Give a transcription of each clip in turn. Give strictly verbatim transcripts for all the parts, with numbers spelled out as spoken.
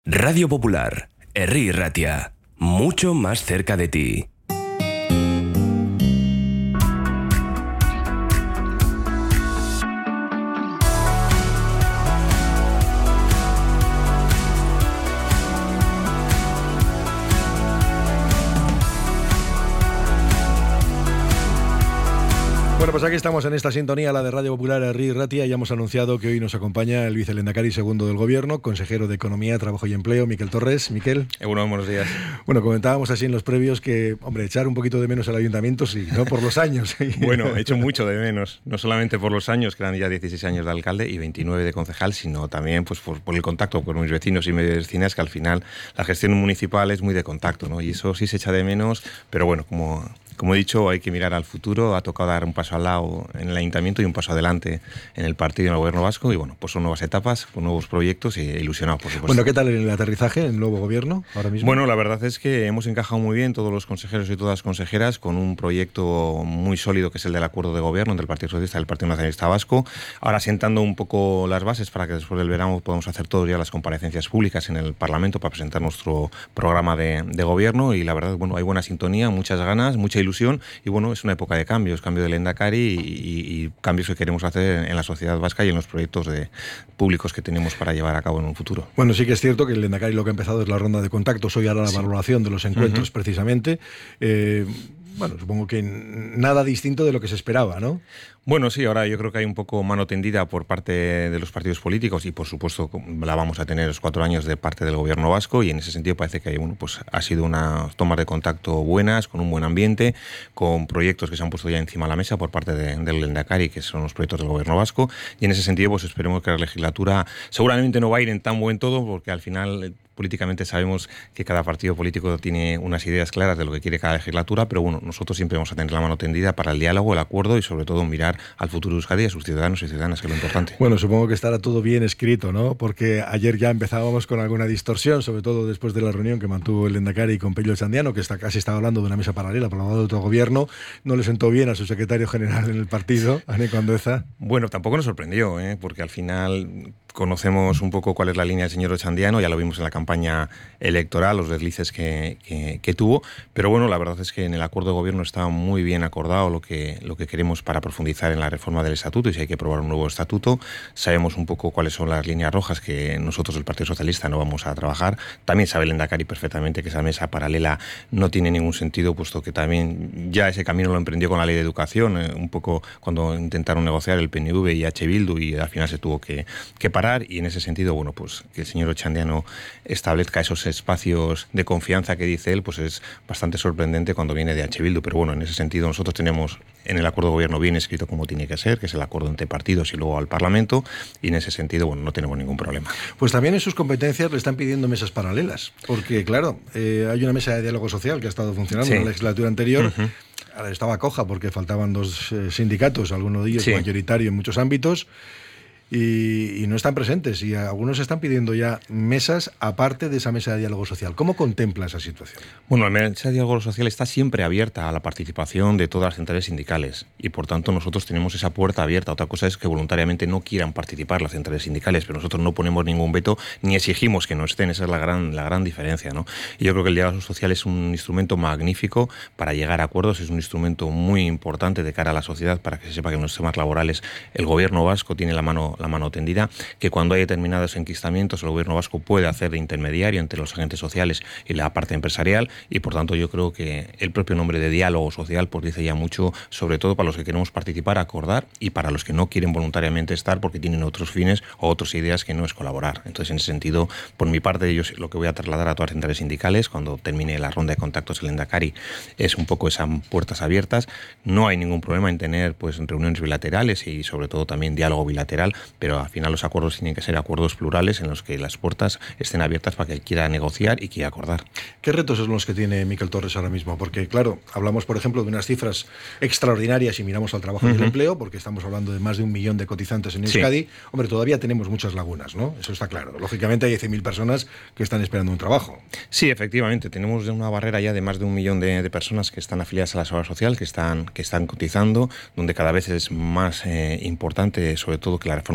Radio Popular, Herri Ratia, mucho más cerca de ti. Bueno, pues aquí estamos en esta sintonía, la de Radio Popular, Herri Ratia. Ya hemos anunciado que hoy nos acompaña el vicelehendakari segundo del Gobierno, consejero de Economía, Trabajo y Empleo, Miquel Torres. Miquel. Eh, bueno, buenos días. Bueno, comentábamos así en los previos que, hombre, echar un poquito de menos al ayuntamiento, sí, ¿no? Por los años. Bueno, he hecho mucho de menos, no solamente por los años, que eran ya dieciséis años de alcalde y veintinueve de concejal, sino también pues por, por el contacto con mis vecinos y mis vecinas, que al final la gestión municipal es muy de contacto, ¿no? Y eso sí se echa de menos, pero bueno, como... Como he dicho, hay que mirar al futuro, ha tocado dar un paso al lado en el ayuntamiento y un paso adelante en el partido y en el gobierno vasco, y bueno, pues son nuevas etapas, con nuevos proyectos y ilusionado, por supuesto. Bueno, ¿qué tal el aterrizaje en el nuevo gobierno ahora mismo? Bueno, la verdad es que hemos encajado muy bien todos los consejeros y todas las consejeras con un proyecto muy sólido que es el del acuerdo de gobierno entre el Partido Socialista y el Partido Nacionalista Vasco, ahora sentando un poco las bases para que después del verano podamos hacer todos ya las comparecencias públicas en el Parlamento para presentar nuestro programa de, de gobierno, y la verdad, bueno, hay buena sintonía, muchas ganas, mucha ilusión, y bueno, es una época de cambios, cambio del lehendakari y, y, y cambios que queremos hacer en la sociedad vasca y en los proyectos de, públicos que tenemos para llevar a cabo en un futuro. Bueno, sí que es cierto que el lehendakari lo que ha empezado es la ronda de contactos, hoy ahora la sí. valoración de los encuentros uh-huh. precisamente. Eh, bueno, supongo que nada distinto de lo que se esperaba, ¿no? Bueno, sí, ahora yo creo que hay un poco mano tendida por parte de los partidos políticos y por supuesto la vamos a tener los cuatro años de parte del gobierno vasco, y en ese sentido parece que hay, bueno, pues ha sido unas tomas de contacto buenas, con un buen ambiente, con proyectos que se han puesto ya encima de la mesa por parte de, del lehendakari, que son los proyectos del gobierno vasco, y en ese sentido pues esperemos que la legislatura seguramente no va a ir en tan buen todo, porque al final políticamente sabemos que cada partido político tiene unas ideas claras de lo que quiere cada legislatura, pero bueno, nosotros siempre vamos a tener la mano tendida para el diálogo, el acuerdo y sobre todo mirar al futuro de Euskadi y a sus ciudadanos y ciudadanas, que es lo importante. Bueno, supongo que estará todo bien escrito, ¿no? Porque ayer ya empezábamos con alguna distorsión, sobre todo después de la reunión que mantuvo el lehendakari con Pello Chandiano, que está, casi estaba hablando de una mesa paralela para hablar de otro gobierno. No le sentó bien a su secretario general en el partido, a Nico Andueza. Bueno, tampoco nos sorprendió, ¿eh? Porque al final conocemos un poco cuál es la línea del señor Ochandiano, ya lo vimos en la campaña electoral, los deslices que, que, que tuvo, pero bueno, la verdad es que en el acuerdo de gobierno está muy bien acordado lo que, lo que queremos para profundizar en la reforma del estatuto, y si hay que aprobar un nuevo estatuto, sabemos un poco cuáles son las líneas rojas que nosotros del Partido Socialista no vamos a trabajar. También sabe el lehendakari perfectamente que esa mesa paralela no tiene ningún sentido, puesto que también ya ese camino lo emprendió con la ley de educación, eh, un poco cuando intentaron negociar el P N V y H. Bildu, y al final se tuvo que, que parar. Y en ese sentido, bueno, pues que el señor Ochandiano establezca esos espacios de confianza que dice él, pues es bastante sorprendente cuando viene de H. Bildu, pero bueno, en ese sentido nosotros tenemos en el acuerdo de gobierno bien escrito como tiene que ser, que es el acuerdo entre partidos y luego al Parlamento, y en ese sentido, bueno, no tenemos ningún problema. Pues también en sus competencias le están pidiendo mesas paralelas, porque claro, eh, hay una mesa de diálogo social que ha estado funcionando sí. en la legislatura anterior. Uh-huh. Ahora estaba coja porque faltaban dos eh, sindicatos, algunos de ellos sí. mayoritario en muchos ámbitos. Y, y no están presentes, y algunos están pidiendo ya mesas aparte de esa mesa de diálogo social. ¿Cómo contempla esa situación? Bueno, la mesa de diálogo social está siempre abierta a la participación de todas las centrales sindicales, y por tanto nosotros tenemos esa puerta abierta. Otra cosa es que voluntariamente no quieran participar las centrales sindicales, pero nosotros no ponemos ningún veto ni exigimos que no estén. Esa es la gran, la gran diferencia, ¿no? Y yo creo que el diálogo social es un instrumento magnífico para llegar a acuerdos, es un instrumento muy importante de cara a la sociedad, para que se sepa que en los temas laborales el gobierno vasco tiene la mano la mano tendida, que cuando hay determinados enquistamientos el gobierno vasco puede hacer de intermediario entre los agentes sociales y la parte empresarial, y por tanto yo creo que el propio nombre de diálogo social pues dice ya mucho, sobre todo para los que queremos participar, acordar, y para los que no quieren voluntariamente estar porque tienen otros fines o otras ideas que no es colaborar. Entonces, en ese sentido, por mi parte, yo lo que voy a trasladar a todas las centrales sindicales cuando termine la ronda de contactos el lehendakari es un poco esas puertas abiertas. No hay ningún problema en tener pues reuniones bilaterales y sobre todo también diálogo bilateral, pero al final los acuerdos tienen que ser acuerdos plurales en los que las puertas estén abiertas para que él quiera negociar y quiera acordar. ¿Qué retos son los que tiene Miquel Torres ahora mismo? Porque claro, hablamos por ejemplo de unas cifras extraordinarias si miramos al trabajo uh-huh. y el empleo, porque estamos hablando de más de un millón de cotizantes en Euskadi. Sí. Hombre, todavía tenemos muchas lagunas, ¿no? Eso está claro. Lógicamente hay cien mil personas que están esperando un trabajo. Sí, efectivamente. Tenemos una barrera ya de más de un millón de, de personas que están afiliadas a la Seguridad Social, que están, que están cotizando, donde cada vez es más eh, importante, sobre todo, que la reforma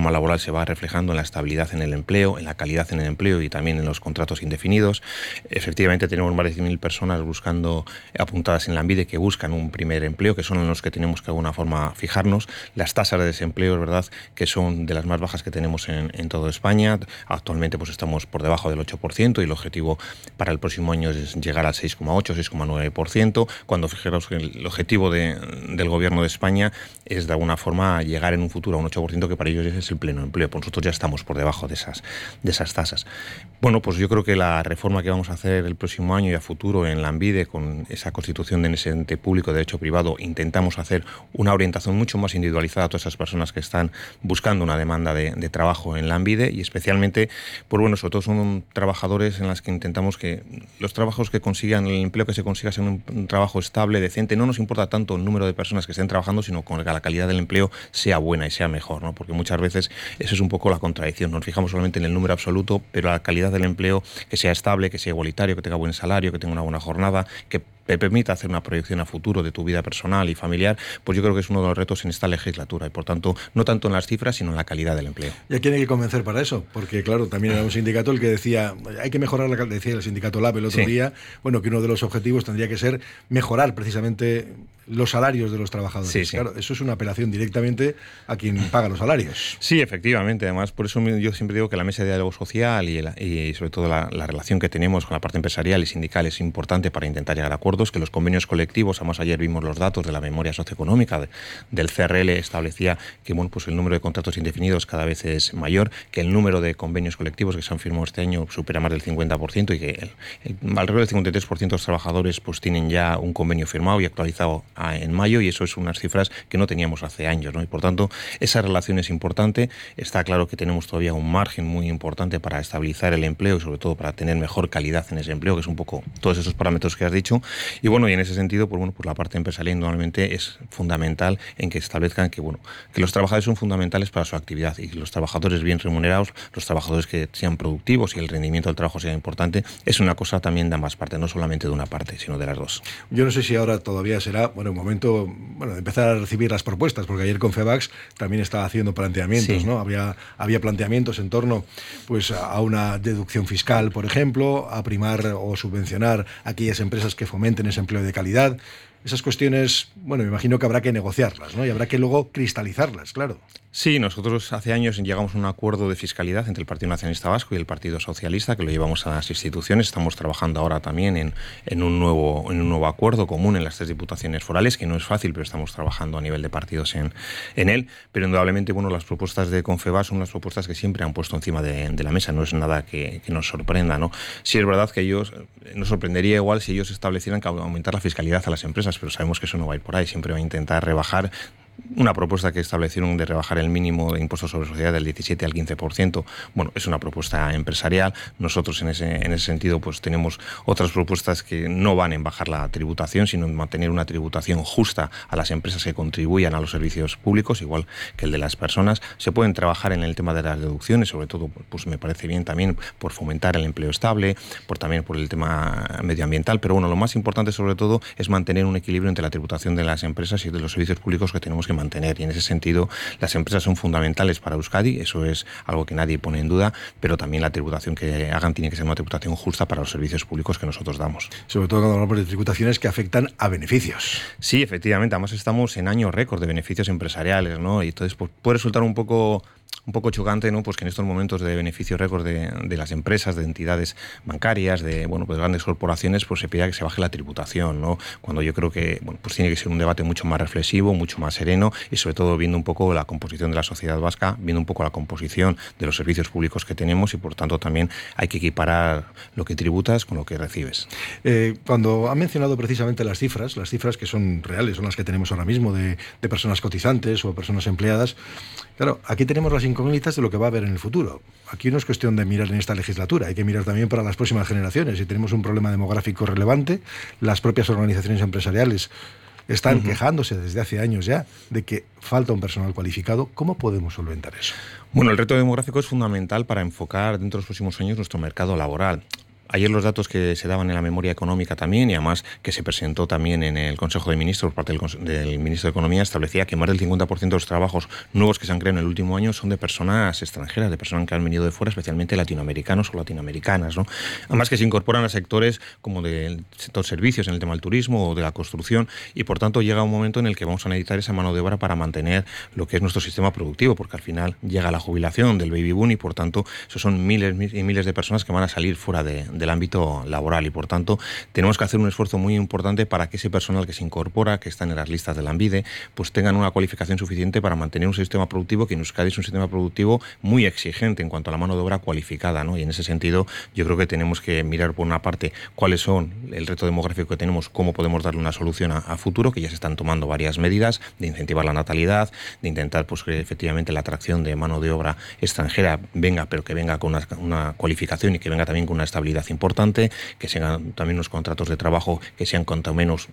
reforma laboral se va reflejando en la estabilidad en el empleo, en la calidad en el empleo y también en los contratos indefinidos. Efectivamente tenemos más de cien mil personas buscando, apuntadas en Lanbide, que buscan un primer empleo, que son en los que tenemos que de alguna forma fijarnos. Las tasas de desempleo, es verdad, que son de las más bajas que tenemos en, en toda España. Actualmente pues estamos por debajo del ocho por ciento y el objetivo para el próximo año es llegar al seis coma ocho, seis coma nueve por ciento, cuando fijaros que el objetivo de, del Gobierno de España es de alguna forma llegar en un futuro a un ocho por ciento, que para ellos es el pleno empleo. Pues nosotros ya estamos por debajo de esas, de esas tasas. Bueno, pues yo creo que la reforma que vamos a hacer el próximo año y a futuro en Lanbide, con esa constitución de ese ente público de derecho privado, intentamos hacer una orientación mucho más individualizada a todas esas personas que están buscando una demanda de, de trabajo en Lanbide, y especialmente, pues bueno, sobre todo son trabajadores en las que intentamos que los trabajos que consigan, el empleo que se consiga, sea un, un trabajo estable, decente. No nos importa tanto el número de personas que estén trabajando, sino con que la calidad del empleo sea buena y sea mejor, ¿no? Porque muchas veces eso es un poco la contradicción. Nos fijamos solamente en el número absoluto, pero la calidad del empleo, que sea estable, que sea igualitario, que tenga buen salario, que tenga una buena jornada, que te permita hacer una proyección a futuro de tu vida personal y familiar, pues yo creo que es uno de los retos en esta legislatura, y por tanto, no tanto en las cifras, sino en la calidad del empleo. ¿Y a quién hay que convencer para eso? Porque claro, también era un sindicato el que decía, hay que mejorar la calidad, decía el sindicato L A B el otro sí. día, bueno, que uno de los objetivos tendría que ser mejorar precisamente los salarios de los trabajadores. Sí, sí. Claro, eso es una apelación directamente a quien paga los salarios. Sí, efectivamente. Además, por eso yo siempre digo que la mesa de diálogo social y, el, y sobre todo la, la relación que tenemos con la parte empresarial y sindical es importante para intentar llegar a acuerdos, que los convenios colectivos, además ayer vimos los datos de la memoria socioeconómica de, del C R L, establecía que bueno, pues el número de contratos indefinidos cada vez es mayor, que el número de convenios colectivos que se han firmado este año supera más del cincuenta por ciento y que el, el, alrededor del cincuenta y tres por ciento de los trabajadores pues tienen ya un convenio firmado y actualizado en mayo, y eso es unas cifras que no teníamos hace años, ¿no? Y por tanto, esa relación es importante. Está claro que tenemos todavía un margen muy importante para estabilizar el empleo y sobre todo para tener mejor calidad en ese empleo, que es un poco todos esos parámetros que has dicho. Y bueno, y en ese sentido, pues bueno, pues la parte empresarial normalmente es fundamental en que establezcan que bueno, que los trabajadores son fundamentales para su actividad, y que los trabajadores bien remunerados, los trabajadores que sean productivos y el rendimiento del trabajo sea importante, es una cosa también de ambas partes, no solamente de una parte, sino de las dos. Yo no sé si ahora todavía será, bueno, un momento bueno, de empezar a recibir las propuestas, porque ayer Confebask también estaba haciendo planteamientos, sí. ¿no? Había, había planteamientos en torno pues, a una deducción fiscal, por ejemplo, a primar o subvencionar aquellas empresas que fomenten ese empleo de calidad. Esas cuestiones, bueno, me imagino que habrá que negociarlas, ¿no? Y habrá que luego cristalizarlas, claro. Sí, nosotros hace años llegamos a un acuerdo de fiscalidad entre el Partido Nacionalista Vasco y el Partido Socialista, que lo llevamos a las instituciones. Estamos trabajando ahora también en, en, un nuevo, en un nuevo acuerdo común en las tres diputaciones forales, que no es fácil, pero estamos trabajando a nivel de partidos en, en él. Pero indudablemente, bueno, las propuestas de Confebask son las propuestas que siempre han puesto encima de, de la mesa. No es nada que, que nos sorprenda, ¿no? Sí es verdad que ellos, nos sorprendería igual si ellos establecieran que aumentar la fiscalidad a las empresas, pero sabemos que eso no va a ir por ahí. Siempre va a intentar rebajar. Una propuesta que establecieron de rebajar el mínimo de impuestos sobre sociedades del diecisiete al quince por ciento, bueno, es una propuesta empresarial. Nosotros en ese, en ese sentido pues tenemos otras propuestas que no van en bajar la tributación, sino en mantener una tributación justa a las empresas que contribuyan a los servicios públicos, igual que el de las personas. Se pueden trabajar en el tema de las deducciones, sobre todo pues me parece bien también por fomentar el empleo estable, por también por el tema medioambiental, pero bueno, lo más importante sobre todo es mantener un equilibrio entre la tributación de las empresas y de los servicios públicos que tenemos que mantener, y en ese sentido las empresas son fundamentales para Euskadi, eso es algo que nadie pone en duda, pero también la tributación que hagan tiene que ser una tributación justa para los servicios públicos que nosotros damos. Sobre todo cuando hablamos de tributaciones que afectan a beneficios. Sí, efectivamente, además estamos en años récord de beneficios empresariales, ¿no? Y entonces pues, puede resultar un poco un poco chocante, ¿no? Pues que en estos momentos de beneficio récord de, de las empresas, de entidades bancarias, de bueno, pues grandes corporaciones, pues se pida que se baje la tributación, ¿no? Cuando yo creo que bueno, pues tiene que ser un debate mucho más reflexivo, mucho más sereno, y sobre todo viendo un poco la composición de la sociedad vasca, viendo un poco la composición de los servicios públicos que tenemos, y por tanto también hay que equiparar lo que tributas con lo que recibes. Eh, cuando han mencionado precisamente las cifras, las cifras que son reales, son las que tenemos ahora mismo de, de personas cotizantes o personas empleadas, claro, aquí tenemos las incógnitas de lo que va a haber en el futuro. Aquí no es cuestión de mirar en esta legislatura, hay que mirar también para las próximas generaciones. Y tenemos un problema demográfico relevante. Las propias organizaciones empresariales están uh-huh. quejándose desde hace años ya de que falta un personal cualificado. ¿Cómo podemos solventar eso? Bueno, el reto demográfico es fundamental para enfocar dentro de los próximos años nuestro mercado laboral. ayer los datos que se daban en la memoria económica también, y además que se presentó también en el Consejo de Ministros por parte del, del Ministro de Economía, establecía que más del cincuenta por ciento de los trabajos nuevos que se han creado en el último año son de personas extranjeras, de personas que han venido de fuera, especialmente latinoamericanos o latinoamericanas, ¿no? Además que se incorporan a sectores como del sector servicios, en el tema del turismo o de la construcción, y por tanto llega un momento en el que vamos a necesitar esa mano de obra para mantener lo que es nuestro sistema productivo, porque al final llega la jubilación del baby boom y por tanto esos son miles y miles de personas que van a salir fuera de, del ámbito laboral, y por tanto tenemos que hacer un esfuerzo muy importante para que ese personal que se incorpora, que están en las listas de la ANVIDE, pues tengan una cualificación suficiente para mantener un sistema productivo que en Euskadi es un sistema productivo muy exigente en cuanto a la mano de obra cualificada, ¿no? Y en ese sentido yo creo que tenemos que mirar por una parte cuáles son el reto demográfico que tenemos, cómo podemos darle una solución a, a futuro, que ya se están tomando varias medidas de incentivar la natalidad, de intentar pues que efectivamente la atracción de mano de obra extranjera venga, pero que venga con una, una cualificación y que venga también con una estabilidad importante, que sean también unos contratos de trabajo que sean cuanto menos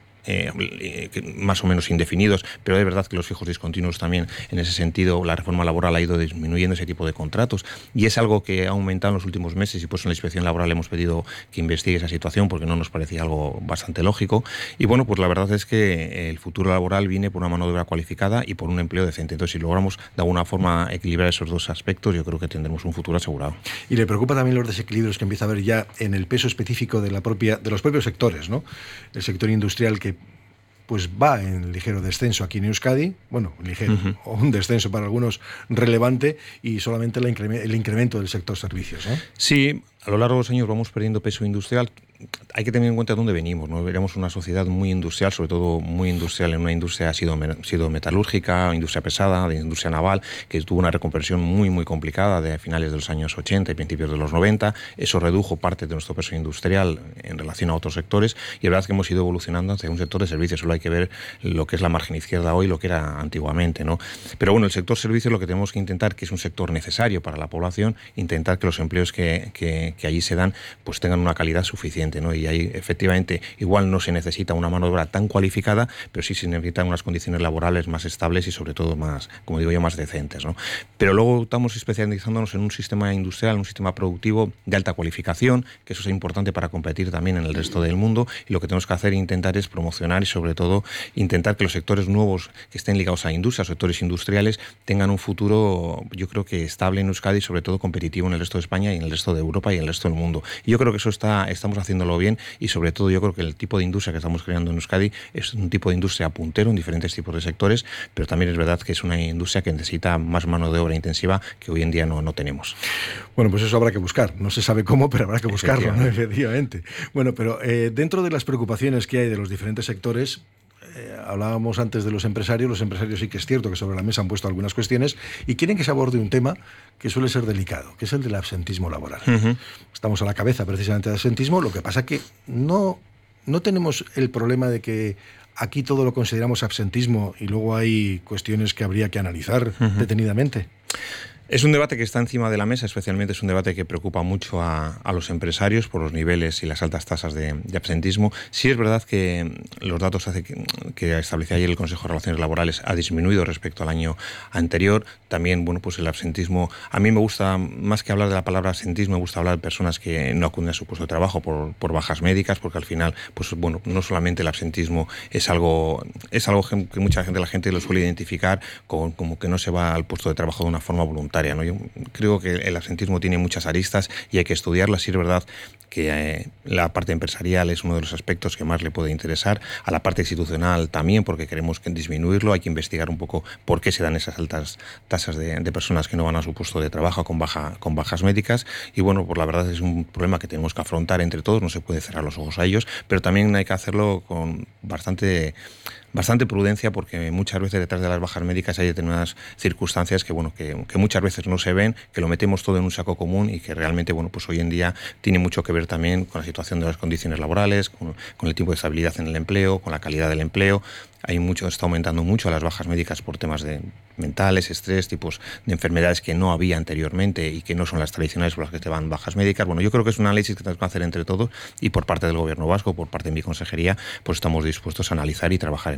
Eh, más o menos indefinidos, pero es verdad que los fijos discontinuos también, en ese sentido, la reforma laboral ha ido disminuyendo ese tipo de contratos, y es algo que ha aumentado en los últimos meses, y por eso en la Inspección Laboral hemos pedido que investigue esa situación, porque no nos parecía algo bastante lógico. Y bueno, pues la verdad es que el futuro laboral viene por una mano de obra cualificada y por un empleo decente. Entonces, si logramos de alguna forma equilibrar esos dos aspectos, yo creo que tendremos un futuro asegurado. Y le preocupa también los desequilibrios que empieza a haber ya en el peso específico de la propia de los propios sectores, ¿no? El sector industrial, que pues va en ligero descenso aquí en Euskadi, bueno, ligero, uh-huh. o un descenso para algunos relevante, y solamente el, incre- el incremento del sector servicios, ¿no? Sí, a lo largo de los años vamos perdiendo peso industrial. Hay que tener en cuenta dónde venimos, ¿no? Veremos una sociedad muy industrial, sobre todo muy industrial en una industria ha sido, sido metalúrgica, industria pesada, de industria naval, que tuvo una reconversión muy muy complicada de finales de los años ochenta y principios de los noventa. Eso redujo parte de nuestro peso industrial en relación a otros sectores, y es verdad que hemos ido evolucionando hacia un sector de servicios. Solo hay que ver lo que es la margen izquierda hoy, lo que era antiguamente, ¿no? Pero bueno, el sector servicios, lo que tenemos que intentar, que es un sector necesario para la población, intentar que los empleos que, que, que allí se dan pues tengan una calidad suficiente, ¿no? Y ahí efectivamente igual no se necesita una mano de obra tan cualificada, pero sí se necesitan unas condiciones laborales más estables y sobre todo más, como digo yo, más decentes, ¿no? Pero luego estamos especializándonos en un sistema industrial, un sistema productivo de alta cualificación, que eso es importante para competir también en el resto del mundo, y lo que tenemos que hacer e intentar es promocionar y sobre todo intentar que los sectores nuevos que estén ligados a industria, sectores industriales, tengan un futuro, yo creo que estable en Euskadi y sobre todo competitivo en el resto de España y en el resto de Europa y en el resto del mundo. Y yo creo que eso está, estamos haciéndolo bien, y sobre todo yo creo que el tipo de industria que estamos creando en Euskadi es un tipo de industria puntero en diferentes tipos de sectores, pero también es verdad que es una industria que necesita más mano de obra intensiva que hoy en día no, no tenemos. Bueno, pues eso habrá que buscar. No se sabe cómo, pero habrá que buscarlo, ¿no? Efectivamente. Bueno, pero eh, dentro de las preocupaciones que hay de los diferentes sectores, Eh, hablábamos antes de los empresarios. Los empresarios sí que es cierto que sobre la mesa han puesto algunas cuestiones y quieren que se aborde un tema que suele ser delicado, que es el del absentismo laboral. Uh-huh. Estamos a la cabeza precisamente del absentismo, lo que pasa que no, no tenemos el problema de que aquí todo lo consideramos absentismo y luego hay cuestiones que habría que analizar uh-huh. detenidamente. Es un debate que está encima de la mesa, especialmente es un debate que preocupa mucho a, a los empresarios por los niveles y las altas tasas de, de absentismo. Sí es verdad que los datos hace que, que establecía ayer el Consejo de Relaciones Laborales ha disminuido respecto al año anterior. También, bueno, pues el absentismo, a mí me gusta, más que hablar de la palabra absentismo, me gusta hablar de personas que no acuden a su puesto de trabajo por, por bajas médicas, porque al final, pues bueno, no solamente el absentismo es algo, es algo que mucha gente, la gente lo suele identificar con, como que no se va al puesto de trabajo de una forma voluntaria, ¿no? Yo creo que el absentismo tiene muchas aristas y hay que estudiarlas, y es verdad que eh, la parte empresarial es uno de los aspectos que más le puede interesar, a la parte institucional también, porque queremos que disminuirlo. Hay que investigar un poco por qué se dan esas altas tasas de, de personas que no van a su puesto de trabajo con, baja, con bajas médicas, y bueno, pues la verdad es un problema que tenemos que afrontar entre todos, no se puede cerrar los ojos a ellos, pero también hay que hacerlo con bastante... bastante prudencia, porque muchas veces detrás de las bajas médicas hay determinadas circunstancias que, bueno, que, que muchas veces no se ven, que lo metemos todo en un saco común y que realmente, bueno, pues hoy en día tiene mucho que ver también con la situación de las condiciones laborales, con, con el tipo de estabilidad en el empleo, con la calidad del empleo. Hay mucho, está aumentando mucho las bajas médicas por temas de mentales, estrés, tipos de enfermedades que no había anteriormente y que no son las tradicionales por las que te van bajas médicas. Bueno, yo creo que es un análisis que tenemos que hacer entre todos, y por parte del Gobierno vasco, por parte de mi consejería, pues estamos dispuestos a analizar y trabajar en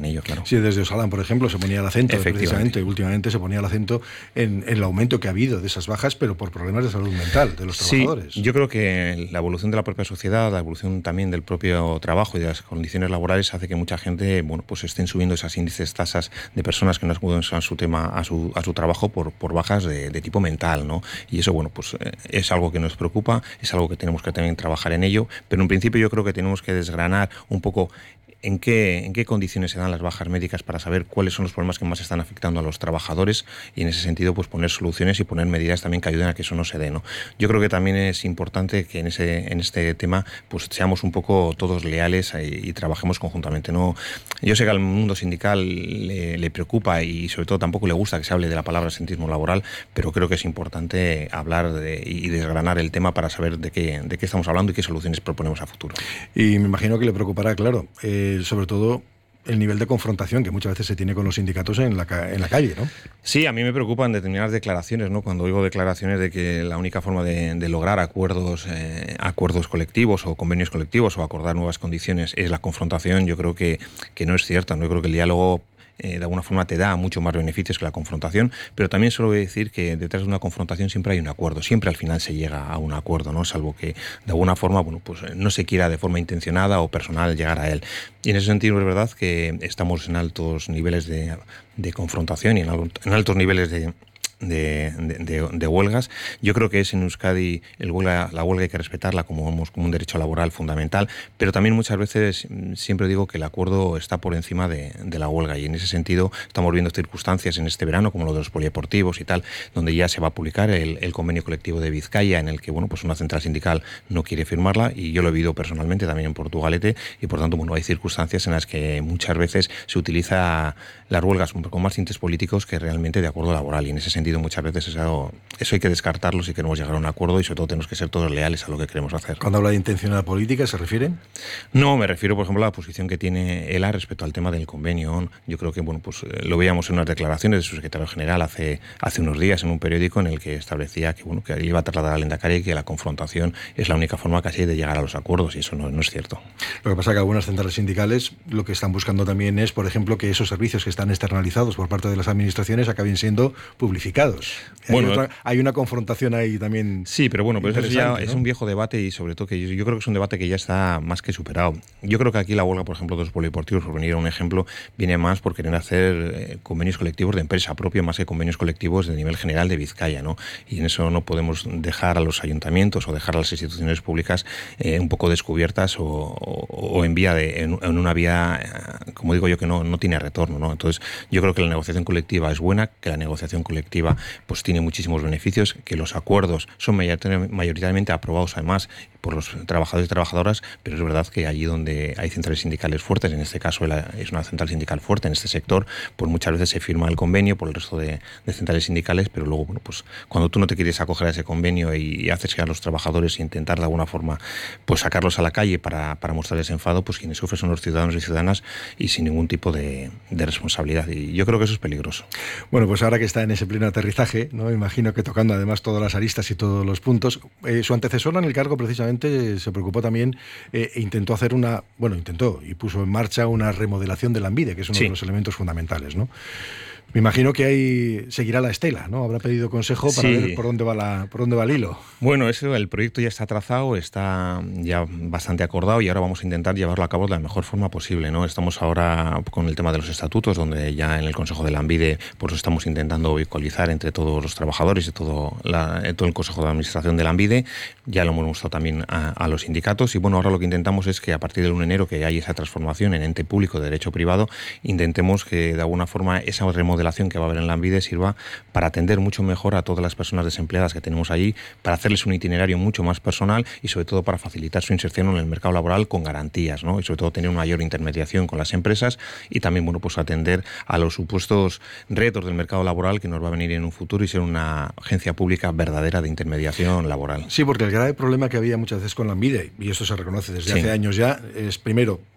en ello, claro. Sí, desde Osalan, por ejemplo, se ponía el acento, precisamente, últimamente se ponía el acento en, en el aumento que ha habido de esas bajas, pero por problemas de salud mental de los sí, trabajadores. Yo creo que la evolución de la propia sociedad, la evolución también del propio trabajo y de las condiciones laborales hace que mucha gente, bueno, pues estén subiendo esas índices, tasas de personas que no acuden a su tema, a su, a su trabajo por, por bajas de, de tipo mental, ¿no? Y eso, bueno, pues eh, es algo que nos preocupa, es algo que tenemos que también trabajar en ello, pero en principio yo creo que tenemos que desgranar un poco ¿En qué, ¿En qué condiciones se dan las bajas médicas para saber cuáles son los problemas que más están afectando a los trabajadores y en ese sentido pues poner soluciones y poner medidas también que ayuden a que eso no se dé, ¿no? Yo creo que también es importante que en ese en este tema pues seamos un poco todos leales y, y trabajemos conjuntamente, ¿no? Yo sé que al mundo sindical le, le preocupa y sobre todo tampoco le gusta que se hable de la palabra absentismo laboral, pero creo que es importante hablar de, y desgranar el tema para saber de qué, de qué estamos hablando y qué soluciones proponemos a futuro. Y me imagino que le preocupará, claro, eh, sobre todo el nivel de confrontación que muchas veces se tiene con los sindicatos en la, en la calle, ¿no? Sí, a mí me preocupan determinadas declaraciones, ¿no? Cuando oigo declaraciones de que la única forma de, de lograr acuerdos, eh, acuerdos colectivos o convenios colectivos o acordar nuevas condiciones es la confrontación, yo creo que, que no es cierta, ¿no? Yo creo que el diálogo Eh, de alguna forma te da mucho más beneficios que la confrontación, pero también solo voy a decir que detrás de una confrontación siempre hay un acuerdo, siempre al final se llega a un acuerdo, ¿no? Salvo que de alguna forma, bueno, pues no se quiera de forma intencionada o personal llegar a él. Y en ese sentido es verdad que estamos en altos niveles de, de confrontación y en, en altos niveles de De, de, de huelgas. Yo creo que es en Euskadi el huelga, la huelga hay que respetarla como, como un derecho laboral fundamental, pero también muchas veces siempre digo que el acuerdo está por encima de, de la huelga y en ese sentido estamos viendo circunstancias en este verano como lo de los polideportivos y tal, donde ya se va a publicar el, el convenio colectivo de Vizcaya en el que bueno, pues una central sindical no quiere firmarla y yo lo he vivido personalmente también en Portugalete y por tanto bueno, hay circunstancias en las que muchas veces se utiliza las huelgas con más tintes políticos que realmente de acuerdo laboral y en ese sentido muchas veces eso, eso hay que descartarlo si queremos llegar a un acuerdo y sobre todo tenemos que ser todos leales a lo que queremos hacer. Cuando habla de intencionalidad política, ¿se refiere? No, me refiero, por ejemplo, a la posición que tiene ELA respecto al tema del convenio. Yo creo que bueno, pues lo veíamos en unas declaraciones de su secretario general hace, hace unos días en un periódico en el que establecía que, bueno, que iba a trasladar al Lehendakari que la confrontación es la única forma casi de llegar a los acuerdos y eso no, no es cierto. Lo que pasa es que algunas centrales sindicales lo que están buscando también es, por ejemplo, que esos servicios que están externalizados por parte de las administraciones acaben siendo publificados. Bueno, hay, otra, hay una confrontación ahí también. Sí, pero bueno, pero eso ya ¿no? es un viejo debate y sobre todo que yo, yo creo que es un debate que ya está más que superado. Yo creo que aquí la huelga, por ejemplo, de los polideportivos, por venir a un ejemplo, viene más por querer hacer eh, convenios colectivos de empresa propia más que convenios colectivos de nivel general de Vizcaya, ¿no? Y en eso no podemos dejar a los ayuntamientos o dejar a las instituciones públicas eh, un poco descubiertas o, o, o en vía de en, en una vía, eh, como digo yo, que no, no tiene retorno, ¿no? Entonces, yo creo que la negociación colectiva es buena, que la negociación colectiva pues tiene muchísimos beneficios, que los acuerdos son mayoritariamente aprobados además por los trabajadores y trabajadoras, pero es verdad que allí donde hay centrales sindicales fuertes, en este caso es una central sindical fuerte en este sector, pues muchas veces se firma el convenio por el resto de, de centrales sindicales, pero luego, bueno, pues cuando tú no te quieres acoger a ese convenio y, y haces que a los trabajadores e intentar de alguna forma pues sacarlos a la calle para, para mostrarles enfado, pues quienes sufren son los ciudadanos y ciudadanas y sin ningún tipo de, de responsabilidad. Y yo creo que eso es peligroso. Bueno, pues ahora que está en ese pleno aterrizaje, ¿no? Imagino que tocando además todas las aristas y todos los puntos, eh, su antecesora en el cargo precisamente se preocupó también eh, e intentó hacer una, bueno, intentó y puso en marcha una remodelación de Lanbide, que es uno sí. de los elementos fundamentales, ¿no? Me imagino que ahí seguirá la estela, ¿no? Habrá pedido consejo para sí. ver por dónde va la, por dónde va el hilo. Bueno, eso, el proyecto ya está trazado, está ya bastante acordado y ahora vamos a intentar llevarlo a cabo de la mejor forma posible, ¿no? Estamos ahora con el tema de los estatutos, donde ya en el Consejo de Lanbide pues estamos intentando ecualizar entre todos los trabajadores y todo, la, todo el Consejo de Administración de Lanbide. Ya lo hemos mostrado también a, a los sindicatos y bueno, ahora lo que intentamos es que a partir del uno de enero, que hay esa transformación en ente público de derecho privado, intentemos que de alguna forma esa remodelación que va a haber en Lanbide sirva para atender mucho mejor a todas las personas desempleadas que tenemos allí, para hacerles un itinerario mucho más personal y sobre todo para facilitar su inserción en el mercado laboral con garantías, ¿no? Y sobre todo tener una mayor intermediación con las empresas y también, bueno, pues atender a los supuestos retos del mercado laboral que nos va a venir en un futuro y ser una agencia pública verdadera de intermediación laboral. Sí, porque el grave problema que había muchas veces con Lanbide, y esto se reconoce desde sí. hace años ya, es primero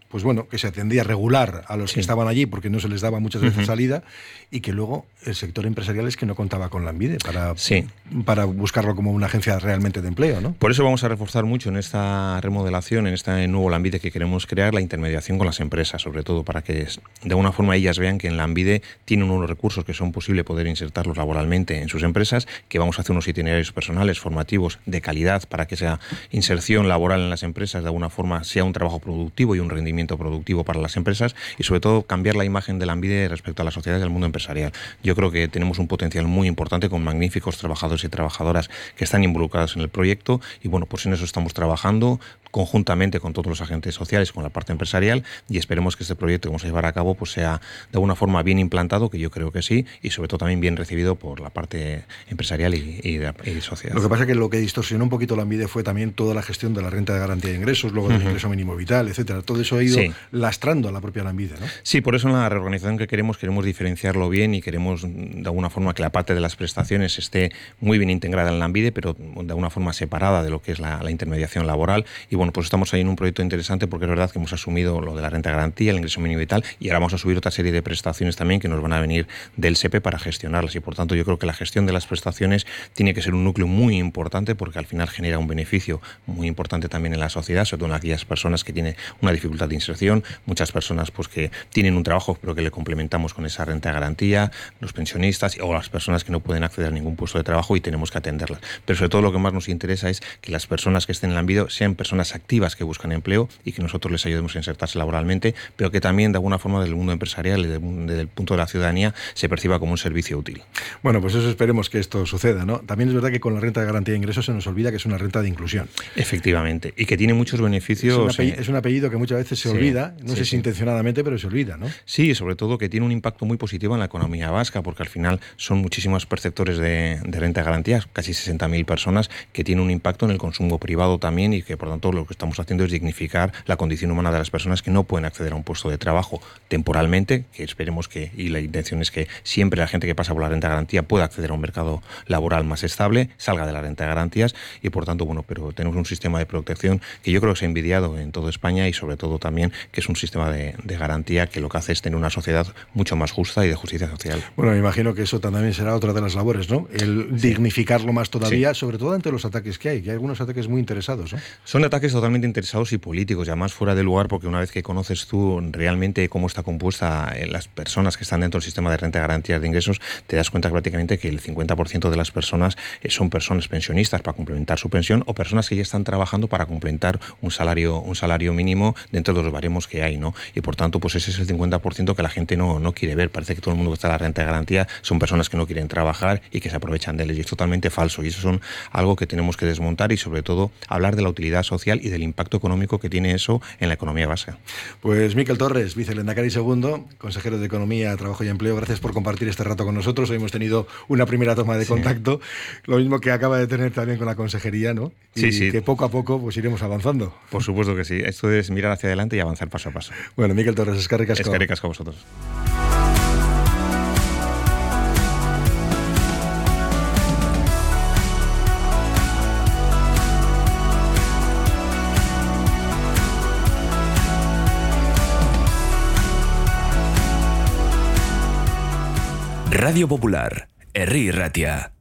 pues bueno, que se atendía a regular a los sí. que estaban allí porque no se les daba muchas veces uh-huh. salida, y que luego el sector empresarial es que no contaba con Lanbide para, sí. para buscarlo como una agencia realmente de empleo, ¿no? Por eso vamos a reforzar mucho en esta remodelación, en este nuevo Lanbide que queremos crear, la intermediación con las empresas, sobre todo para que de alguna forma ellas vean que en Lanbide tienen unos recursos que son posible poder insertarlos laboralmente en sus empresas, que vamos a hacer unos itinerarios personales, formativos, de calidad, para que esa inserción laboral en las empresas de alguna forma sea un trabajo productivo y un rendimiento productivo para las empresas, y sobre todo cambiar la imagen de Lanbide respecto a la sociedad y al mundo empresarial. Yo creo que tenemos un potencial muy importante con magníficos trabajadores y trabajadoras que están involucrados en el proyecto, y bueno, pues en eso estamos trabajando conjuntamente con todos los agentes sociales, con la parte empresarial, y esperemos que este proyecto que vamos a llevar a cabo pues sea de alguna forma bien implantado, que yo creo que sí, y sobre todo también bien recibido por la parte empresarial y, y, de, y sociedad. Lo que pasa es que lo que distorsionó un poquito Lanbide fue también toda la gestión de la renta de garantía de ingresos, luego del uh-huh. ingreso mínimo vital, etcétera. Todo eso ha ido sí. lastrando a la propia Lanbide, ¿no? Sí, por eso en la reorganización que queremos, queremos diferenciarlo bien, y queremos de alguna forma que la parte de las prestaciones esté muy bien integrada en Lanbide, pero de alguna forma separada de lo que es la, la intermediación laboral. Y bueno, pues estamos ahí en un proyecto interesante, porque es verdad que hemos asumido lo de la renta de garantía, el ingreso mínimo vital, y ahora vamos a subir otra serie de prestaciones también que nos van a venir del S E P E para gestionarlas, y por tanto yo creo que la gestión de las prestaciones tiene que ser un núcleo muy importante, porque al final genera un beneficio muy importante también en la sociedad, sobre todo en aquellas personas que tienen una dificultad de inserción, muchas personas pues que tienen un trabajo pero que le complementamos con esa renta de garantía, los pensionistas o las personas que no pueden acceder a ningún puesto de trabajo, y tenemos que atenderlas. Pero sobre todo lo que más nos interesa es que las personas que estén en Lanbide sean personas activas que buscan empleo, y que nosotros les ayudemos a insertarse laboralmente, pero que también de alguna forma del mundo empresarial y desde el punto de la ciudadanía se perciba como un servicio útil. Bueno, pues eso esperemos que esto suceda, ¿no? También es verdad que con la renta de garantía de ingresos se nos olvida que es una renta de inclusión. Efectivamente, y que tiene muchos beneficios. Es un apellido, es un apellido que muchas veces se sí, olvida, no sí, sé si sí. intencionadamente, pero se olvida, ¿no? Sí, sobre todo que tiene un impacto muy positivo en la economía vasca, porque al final son muchísimos perceptores de, de renta de garantía, casi sesenta mil personas, que tiene un impacto en el consumo privado también, y que por tanto lo que estamos haciendo es dignificar la condición humana de las personas que no pueden acceder a un puesto de trabajo temporalmente, que esperemos que, y la intención es que siempre la gente que pasa por la renta de garantía pueda acceder a un mercado laboral más estable, salga de la renta de garantías, y por tanto, bueno, pero tenemos un sistema de protección que yo creo que se ha envidiado en toda España, y sobre todo también que es un sistema de, de garantía que lo que hace es tener una sociedad mucho más justa y de justicia social. Bueno, me imagino que eso también será otra de las labores, ¿no? El sí. dignificarlo más todavía, sí. sobre todo ante los ataques que hay, que hay algunos ataques muy interesados, ¿no? Son ataques totalmente interesados y políticos, y además fuera de lugar, porque una vez que conoces tú realmente cómo está compuesta las personas que están dentro del sistema de renta de garantías de ingresos, te das cuenta prácticamente que el cincuenta por ciento de las personas son personas pensionistas para complementar su pensión, o personas que ya están trabajando para complementar un salario, un salario mínimo dentro de los baremos que hay, ¿no? Y por tanto, pues ese es el cincuenta por ciento que la gente no, no quiere ver. Parece que todo el mundo que está en la renta de garantía son personas que no quieren trabajar y que se aprovechan de él, y es totalmente falso, y eso son algo que tenemos que desmontar, y sobre todo hablar de la utilidad social y del impacto económico que tiene eso en la economía vasca. Pues Miquel Torres, vicelehendakari segundo, consejero de Economía, Trabajo y Empleo, gracias por compartir este rato con nosotros. Hoy hemos tenido una primera toma de sí. contacto, lo mismo que acaba de tener también con la consejería, ¿no? Y sí, sí. que poco a poco pues iremos avanzando. Por supuesto que sí, esto es mirar hacia adelante y avanzar paso a paso. Bueno, Miquel Torres, eskerrik asko. Eskerrik asko a vosotros. Radio Popular, Herri Ratia.